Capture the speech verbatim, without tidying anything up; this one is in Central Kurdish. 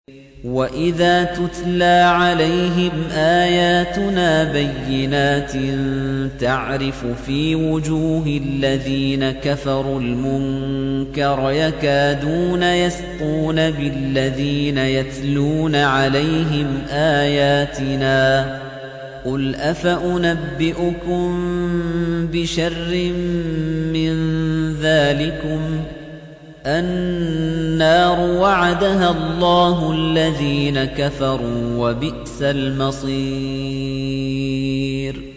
وَإِذَا تُتْلَىٰ عَلَيْهِمْ آيَاتُنَا بَيِّنَاتٍ تَعْرِفُ فِي وُجُوهِ الَّذِينَ كَفَرُوا الْمُنكَرَ يَكَادُونَ يَسْطُونَ بِالَّذِينَ يَتْلُونَ عَلَيْهِمْ آيَاتِنَا ۗ قُلْ أَفَأُنَبِّئُكُم بِشَرٍّ مِّن ذَٰلِكُمْ ۗ النَّارُ وَعَدَهَا اللَّهُ الَّذِينَ كَفَرُوا ۖ وَبِئْسَ الْمَصِيرُ